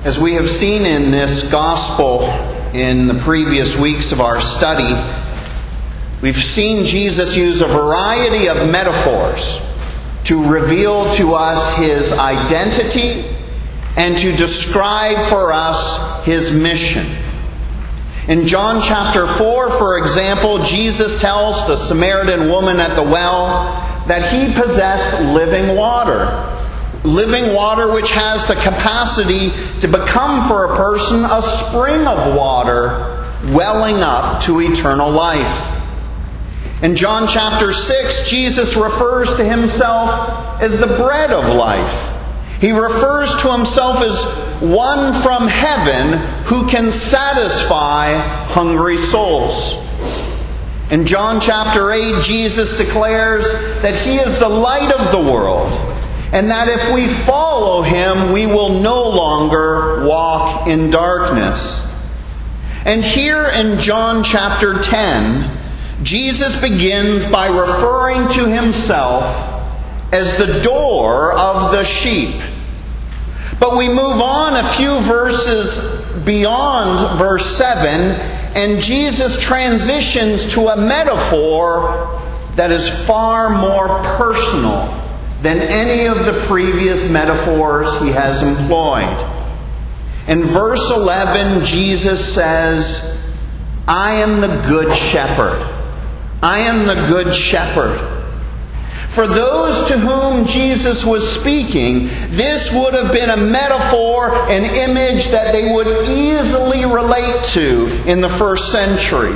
As we have seen in this gospel in the previous weeks of our study, we've seen Jesus use a variety of metaphors to reveal to us His identity and to describe for us His mission. In John chapter 4, for example, Jesus tells the Samaritan woman at the well that He possessed living water. Living water which has the capacity to become for a person a spring of water welling up to eternal life. In John chapter 6, Jesus refers to Himself as the bread of life. He refers to Himself as one from heaven who can satisfy hungry souls. In John chapter 8, Jesus declares that He is the light of the world, and that if we follow Him, we will no longer walk in darkness. And here in John chapter 10, Jesus begins by referring to Himself as the door of the sheep. But we move on a few verses beyond verse 7, and Jesus transitions to a metaphor that is far more personal than any of the previous metaphors He has employed. In verse 11, Jesus says, "I am the good shepherd. I am the good shepherd." For those to whom Jesus was speaking, this would have been a metaphor, an image that they would easily relate to in the first century.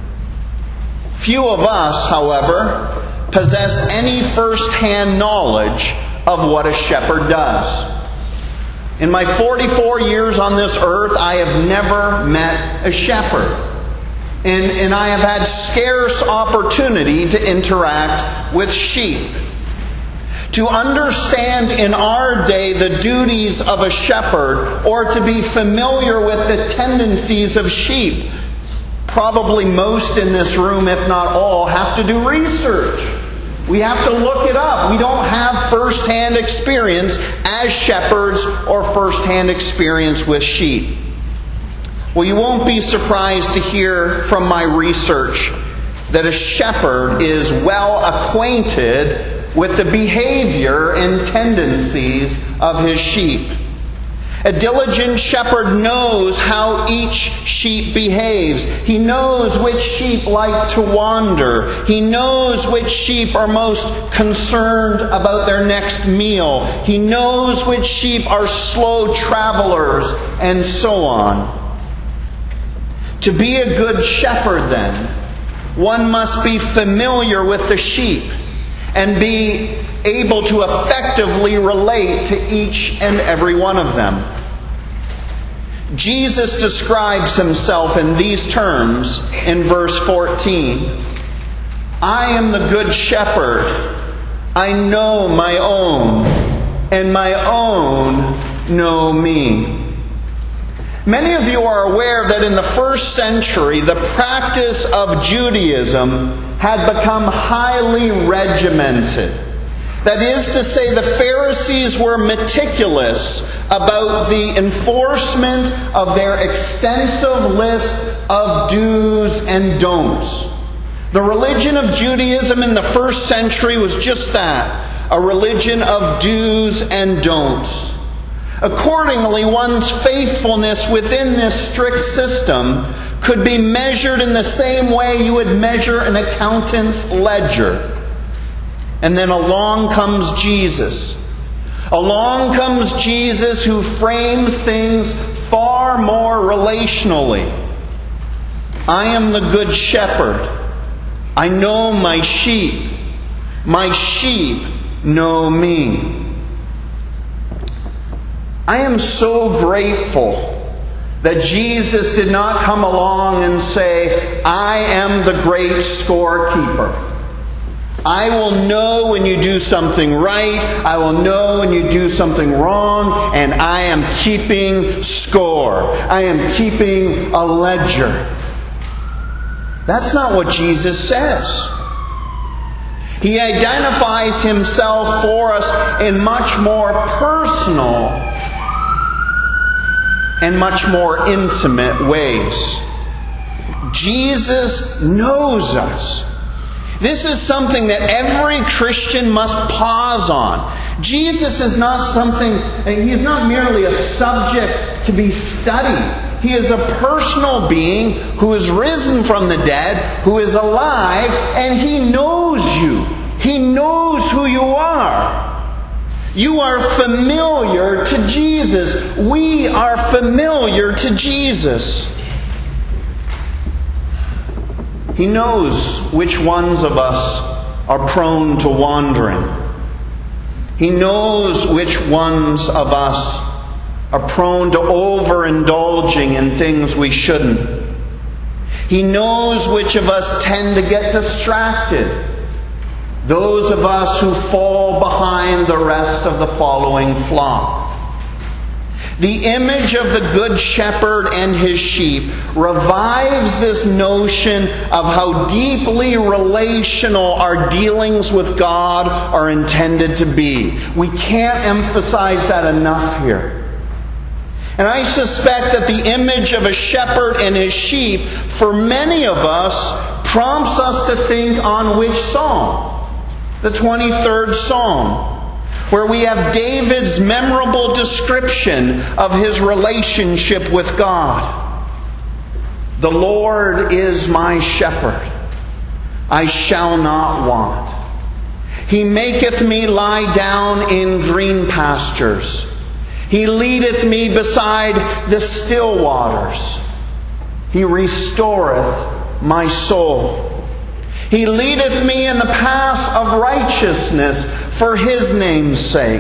Few of us, however, possess any first-hand knowledge of what a shepherd does. In my 44 years on this earth, I have never met a shepherd. And I have had scarce opportunity to interact with sheep. To understand in our day the duties of a shepherd, or to be familiar with the tendencies of sheep, probably most in this room, if not all, have to do research. We have to look it up. We don't have first-hand experience as shepherds or first-hand experience with sheep. Well, you won't be surprised to hear from my research that a shepherd is well acquainted with the behavior and tendencies of his sheep. A diligent shepherd knows how each sheep behaves. He knows which sheep like to wander. He knows which sheep are most concerned about their next meal. He knows which sheep are slow travelers, and so on. To be a good shepherd, then, one must be familiar with the sheep and be able to effectively relate to each and every one of them. Jesus describes Himself in these terms in verse 14. "I am the good shepherd. I know my own, and my own know me." Many of you are aware that in the first century, the practice of Judaism had become highly regimented. That is to say, the Pharisees were meticulous about the enforcement of their extensive list of do's and don'ts. The religion of Judaism in the first century was just that, a religion of do's and don'ts. Accordingly, one's faithfulness within this strict system could be measured in the same way you would measure an accountant's ledger. And then along comes Jesus. Along comes Jesus, who frames things far more relationally. "I am the good shepherd. I know my sheep. My sheep know me." I am so grateful that Jesus did not come along and say, "I am the great scorekeeper. I will know when you do something right, I will know when you do something wrong, and I am keeping score. I am keeping a ledger." That's not what Jesus says. He identifies Himself for us in much more personal and much more intimate ways. Jesus knows us. This is something that every Christian must pause on. Jesus is not something, he is not merely a subject to be studied. He is a personal being who is risen from the dead, who is alive, and he knows you. He knows who you are. You are familiar to Jesus. We are familiar to Jesus. He knows which ones of us are prone to wandering. He knows which ones of us are prone to overindulging in things we shouldn't. He knows which of us tend to get distracted. Those of us who fall behind the rest of the following flock. The image of the Good Shepherd and his sheep revives this notion of how deeply relational our dealings with God are intended to be. We can't emphasize that enough here. And I suspect that the image of a shepherd and his sheep, for many of us, prompts us to think on which psalm? The 23rd Psalm, where we have David's memorable description of his relationship with God. The Lord is my shepherd, I shall not want. He maketh me lie down in green pastures. He leadeth me beside the still waters. He restoreth my soul. He leadeth me in the paths of righteousness for his name's sake.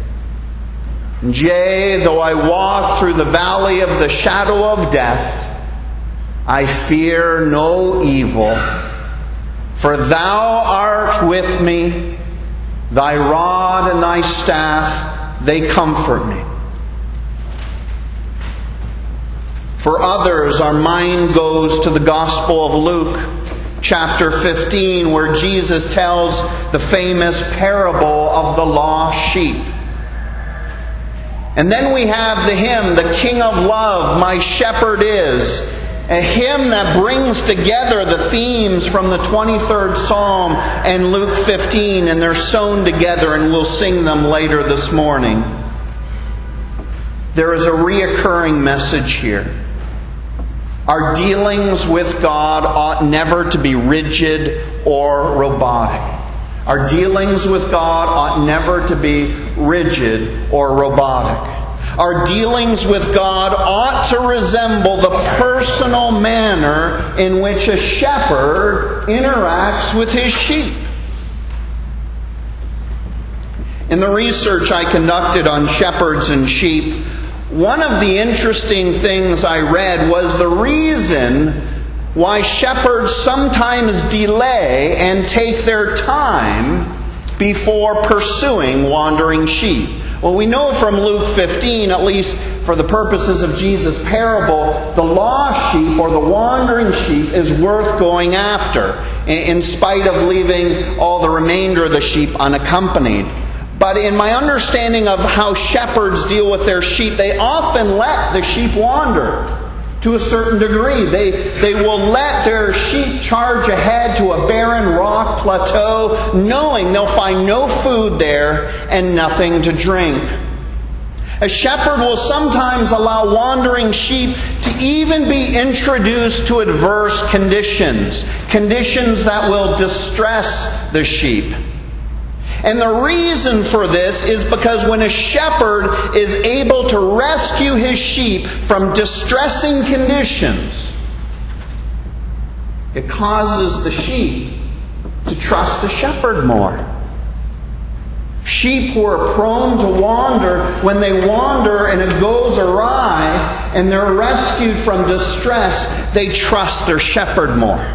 Yea, though I walk through the valley of the shadow of death, I fear no evil. For thou art with me, thy rod and thy staff, they comfort me. For others, our mind goes to the Gospel of Luke, chapter 15, where Jesus tells the famous parable of the lost sheep. And then we have the hymn, The King of Love, My Shepherd Is, a hymn that brings together the themes from the 23rd Psalm and Luke 15, and they're sewn together, and we'll sing them later this morning. There is a reoccurring message here. Our dealings with God ought never to be rigid or robotic. Our dealings with God ought never to be rigid or robotic. Our dealings with God ought to resemble the personal manner in which a shepherd interacts with his sheep. In the research I conducted on shepherds and sheep, one of the interesting things I read was the reason why shepherds sometimes delay and take their time before pursuing wandering sheep. Well, we know from Luke 15, at least for the purposes of Jesus' parable, the lost sheep or the wandering sheep is worth going after, in spite of leaving all the remainder of the sheep unaccompanied. But in my understanding of how shepherds deal with their sheep, they often let the sheep wander to a certain degree. They will let their sheep charge ahead to a barren rock plateau, knowing they'll find no food there and nothing to drink. A shepherd will sometimes allow wandering sheep to even be introduced to adverse conditions that will distress the sheep. And the reason for this is because when a shepherd is able to rescue his sheep from distressing conditions, it causes the sheep to trust the shepherd more. Sheep who are prone to wander, when they wander and it goes awry and they're rescued from distress, they trust their shepherd more.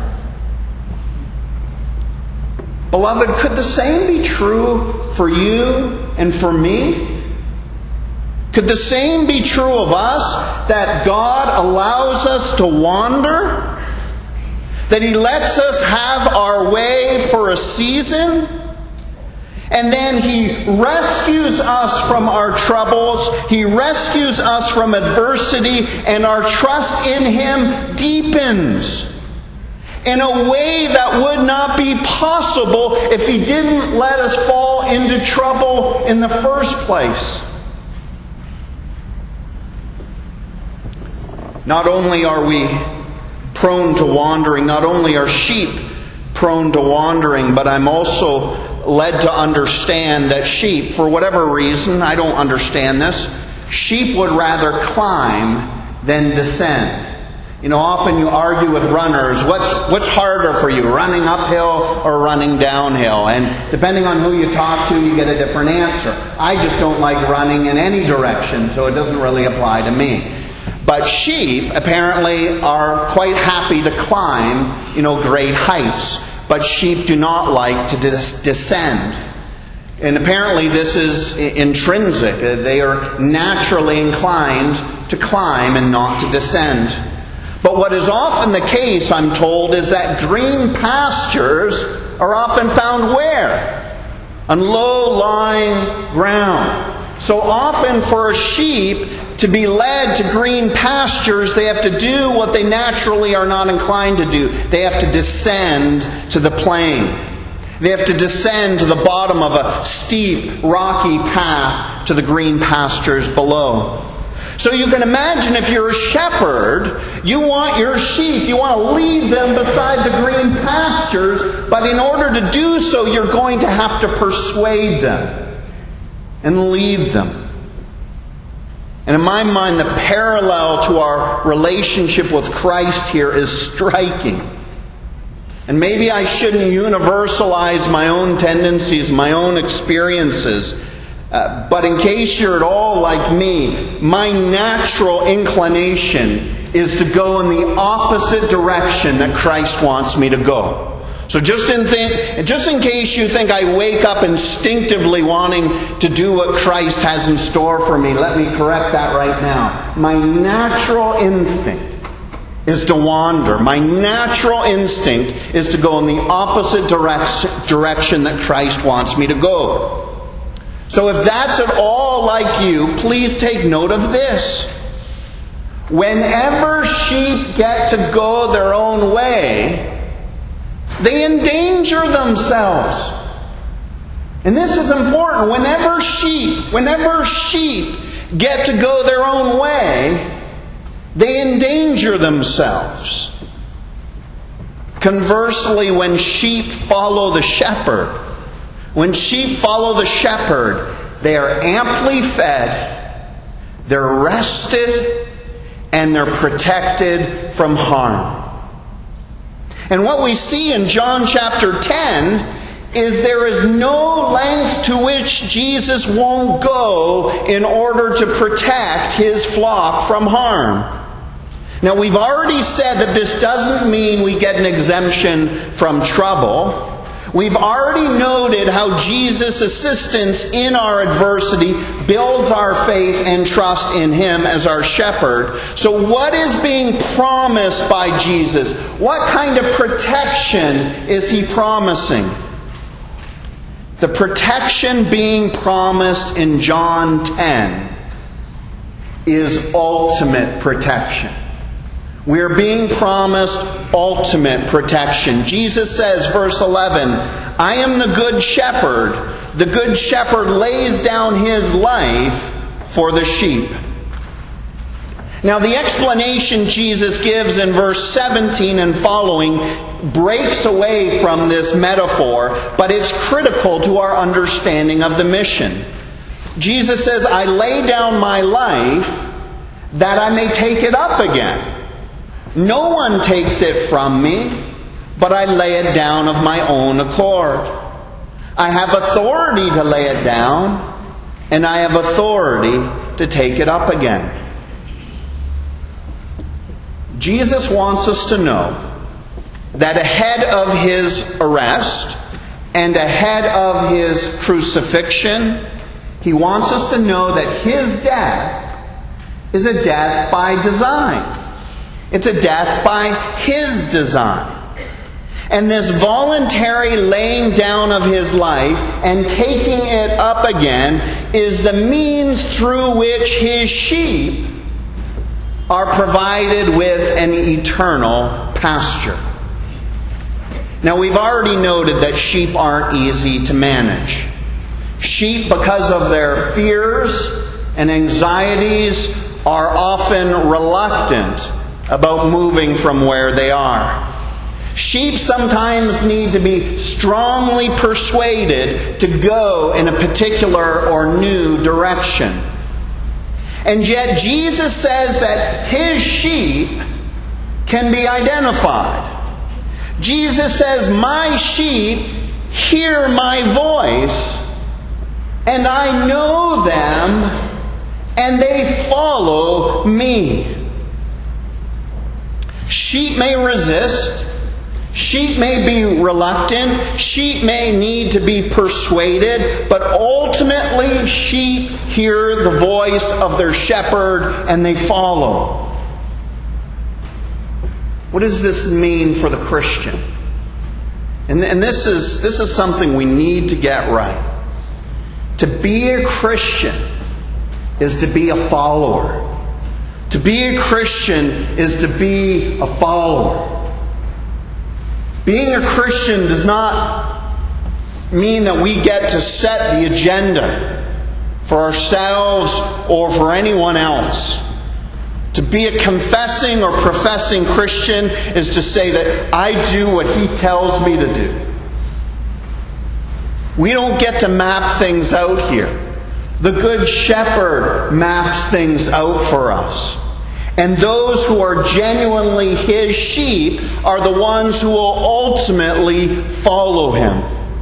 Beloved, could the same be true for you and for me? Could the same be true of us, that God allows us to wander? That He lets us have our way for a season? And then He rescues us from our troubles. He rescues us from adversity, and our trust in Him deepens in a way that would not be possible if He didn't let us fall into trouble in the first place. Not only are we prone to wandering, not only are sheep prone to wandering, but I'm also led to understand that sheep, for whatever reason, I don't understand this, sheep would rather climb than descend. You know, often you argue with runners, what's harder for you, running uphill or running downhill? And depending on who you talk to, you get a different answer. I just don't like running in any direction, so it doesn't really apply to me. But sheep apparently are quite happy to climb, great heights. But sheep do not like to descend. And apparently this is intrinsic. They are naturally inclined to climb and not to descend. But what is often the case, I'm told, is that green pastures are often found where? On low-lying ground. So often for a sheep to be led to green pastures, they have to do what they naturally are not inclined to do. They have to descend to the plain. They have to descend to the bottom of a steep, rocky path to the green pastures below. So you can imagine if you're a shepherd, you want your sheep, you want to lead them beside the green pastures, but in order to do so, you're going to have to persuade them and lead them. And in my mind, the parallel to our relationship with Christ here is striking. And maybe I shouldn't universalize my own tendencies, my own experiences. But in case you're at all like me, my natural inclination is to go in the opposite direction that Christ wants me to go. So just in case you think I wake up instinctively wanting to do what Christ has in store for me, let me correct that right now. My natural instinct is to wander. My natural instinct is to go in the opposite direction that Christ wants me to go. So if that's at all like you, please take note of this. Whenever sheep get to go their own way, they endanger themselves. And this is important. Whenever sheep get to go their own way, they endanger themselves. Conversely, when sheep follow the shepherd, they are amply fed, they're rested, and they're protected from harm. And what we see in John chapter 10 is there is no length to which Jesus won't go in order to protect His flock from harm. Now, we've already said that this doesn't mean we get an exemption from trouble. We've already noted how Jesus' assistance in our adversity builds our faith and trust in Him as our shepherd. So what is being promised by Jesus? What kind of protection is He promising? The protection being promised in John 10 is ultimate protection. We are being promised ultimate protection. Jesus says, verse 11, I am the good shepherd. The good shepherd lays down his life for the sheep. Now, the explanation Jesus gives in verse 17 and following breaks away from this metaphor, but it's critical to our understanding of the mission. Jesus says, I lay down my life that I may take it up again. No one takes it from me, but I lay it down of my own accord. I have authority to lay it down, and I have authority to take it up again. Jesus wants us to know that ahead of His arrest and ahead of His crucifixion, He wants us to know that His death is a death by design. It's a death by His design. And this voluntary laying down of his life and taking it up again is the means through which his sheep are provided with an eternal pasture. Now, we've already noted that sheep aren't easy to manage. Sheep, because of their fears and anxieties, are often reluctant about moving from where they are. Sheep sometimes need to be strongly persuaded to go in a particular or new direction. And yet Jesus says that his sheep can be identified. Jesus says, "My sheep hear my voice, and I know them, and they follow me." Sheep may resist. Sheep may be reluctant. Sheep may need to be persuaded. But ultimately, sheep hear the voice of their shepherd and they follow. What does this mean for the Christian? And this is something we need to get right. To be a Christian is to be a follower. To be a Christian is to be a follower. Being a Christian does not mean that we get to set the agenda for ourselves or for anyone else. To be a confessing or professing Christian is to say that I do what he tells me to do. We don't get to map things out here. The Good Shepherd maps things out for us. And those who are genuinely his sheep are the ones who will ultimately follow him.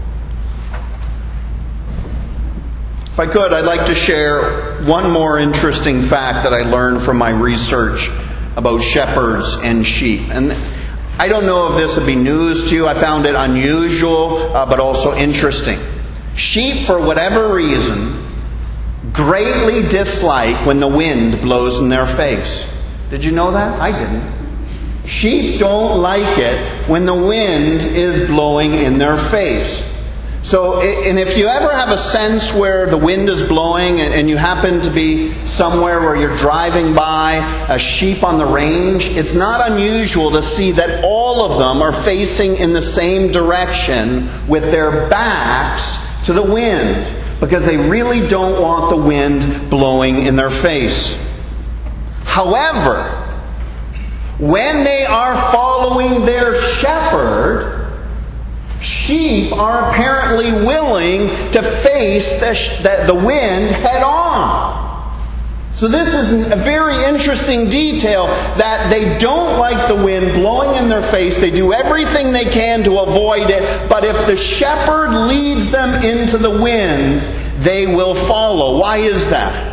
If I could, I'd like to share one more interesting fact that I learned from my research about shepherds and sheep. And I don't know if this would be news to you. I found it unusual, but also interesting. Sheep, for whatever reason, greatly dislike when the wind blows in their face. Did you know that? I didn't. Sheep don't like it when the wind is blowing in their face. So, and if you ever have a sense where the wind is blowing and you happen to be somewhere where you're driving by a sheep on the range, it's not unusual to see that all of them are facing in the same direction with their backs to the wind, because they really don't want the wind blowing in their face. However, when they are following their shepherd, sheep are apparently willing to face the wind head on. So this is a very interesting detail, that they don't like the wind blowing in their face. They do everything they can to avoid it. But if the shepherd leads them into the wind, they will follow. Why is that?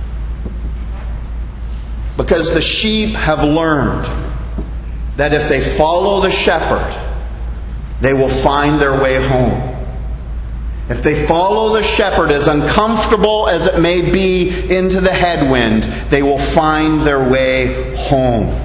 Because the sheep have learned that if they follow the shepherd, they will find their way home. If they follow the shepherd, as uncomfortable as it may be into the headwind, they will find their way home.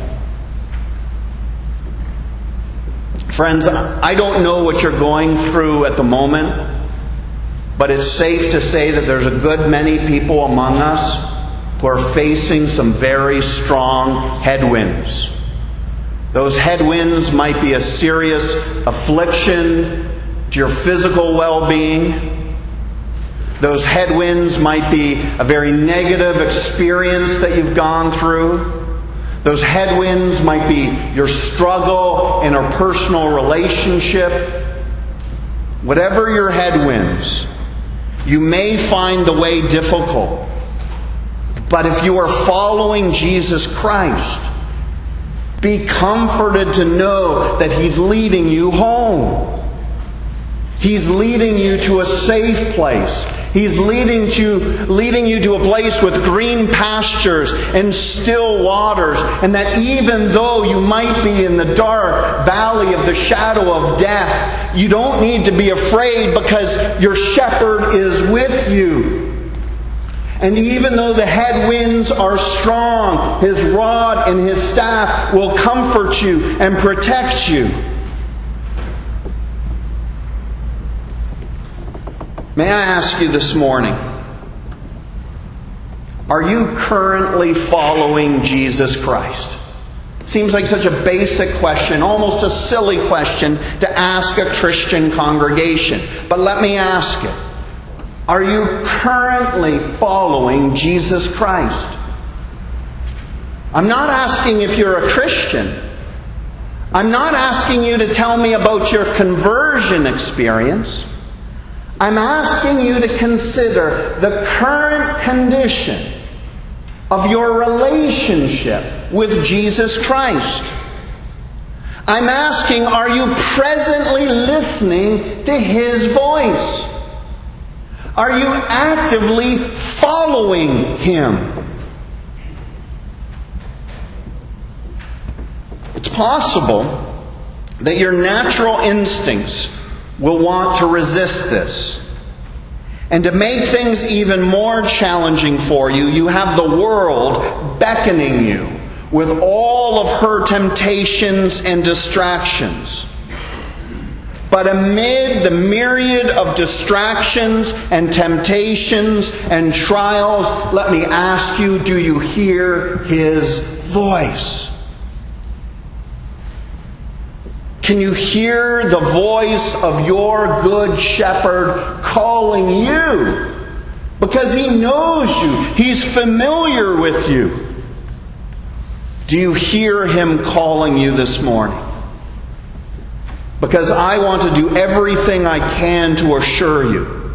Friends, I don't know what you're going through at the moment, but it's safe to say that there's a good many people among us who are facing some very strong headwinds. Those headwinds might be a serious affliction to your physical well-being. Those headwinds might be a very negative experience that you've gone through. Those headwinds might be your struggle in a personal relationship. Whatever your headwinds, you may find the way difficult. But if you are following Jesus Christ, be comforted to know that He's leading you home. He's leading you to a safe place. He's leading you to a place with green pastures and still waters. And that even though you might be in the dark valley of the shadow of death, you don't need to be afraid, because your shepherd is with you. And even though the headwinds are strong, His rod and His staff will comfort you and protect you. May I ask you this morning, are you currently following Jesus Christ? Seems like such a basic question, almost a silly question to ask a Christian congregation. But let me ask it. Are you currently following Jesus Christ? I'm not asking if you're a Christian. I'm not asking you to tell me about your conversion experience. I'm asking you to consider the current condition of your relationship with Jesus Christ. I'm asking, are you presently listening to His voice? Are you actively following Him? It's possible that your natural instincts will want to resist this. And to make things even more challenging for you, you have the world beckoning you with all of her temptations and distractions. But amid the myriad of distractions and temptations and trials, let me ask you, do you hear His voice? Can you hear the voice of your good shepherd calling you? Because He knows you. He's familiar with you. Do you hear Him calling you this morning? Because I want to do everything I can to assure you.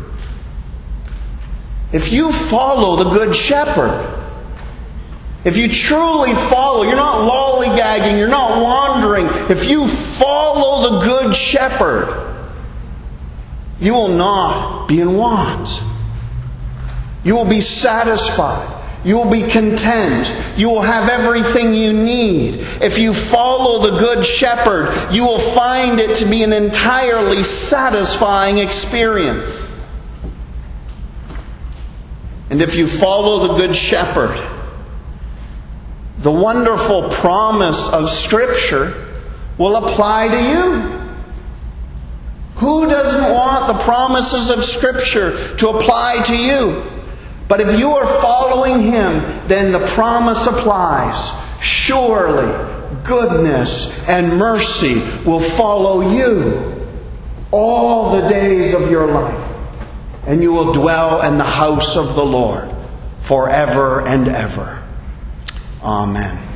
If you follow the Good Shepherd, if you truly follow, you're not lollygagging, you're not wandering. If you follow the Good Shepherd, you will not be in want. You will be satisfied. You will be content. You will have everything you need. If you follow the Good Shepherd, you will find it to be an entirely satisfying experience. And if you follow the Good Shepherd, the wonderful promise of Scripture will apply to you. Who doesn't want the promises of Scripture to apply to you? But if you are following Him, then the promise applies. Surely goodness and mercy will follow you all the days of your life, and you will dwell in the house of the Lord forever and ever. Amen.